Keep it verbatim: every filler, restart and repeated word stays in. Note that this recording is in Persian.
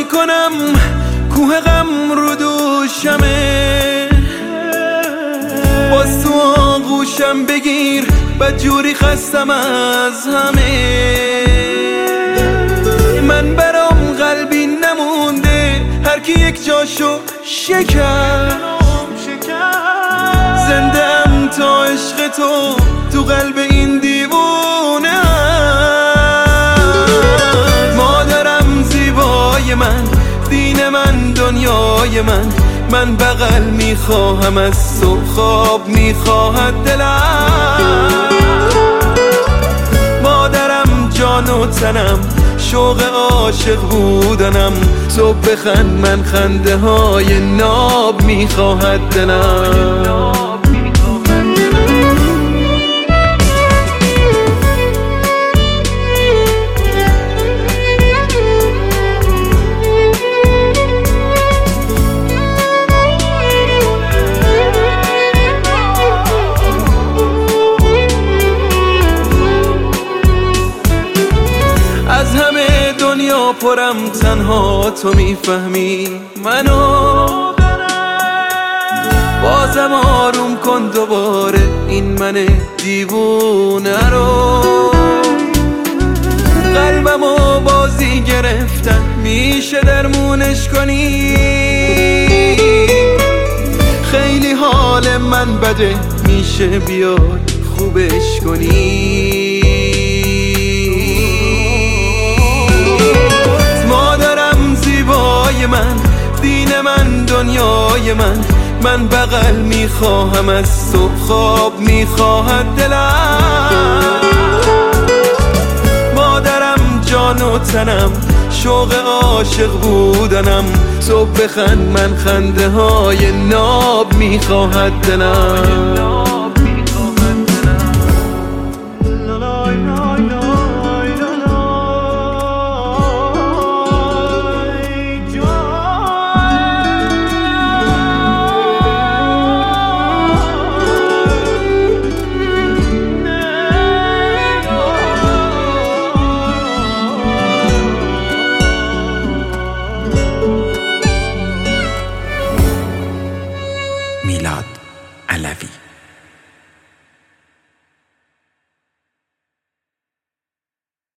میکنم کوه غم رو دوشمه، باز تو آغوشم بگیر بدجوری خستم از همه. من برام قلبی نمونده هر کی یک جاشو شکر، زنده ام تا عشق تو تو قلب این دیوونه. مادرم زیبای من، دین من دنیای من، من بغل میخواهم از تو، خواب میخواهد دلم. مادرم جان و تنم، شوق عاشق بودنم، تو بخند من خنده های ناب میخواهد دلم. از همه دنیا پرم تنها تو میفهمی منو، بازم آروم کن دوباره این من دیوونه رو. قلبمو بازی گرفتن میشه درمونش کنی، خیلی حال من بده میشه بیاد خوبش کنی. من دین من دنیای من، من بغل میخواهم از تو، خواب میخواهد دلم. مادرم جان و تنم، شوق عاشق بودنم، تو بخند من خنده های ناب میخواهد دلم.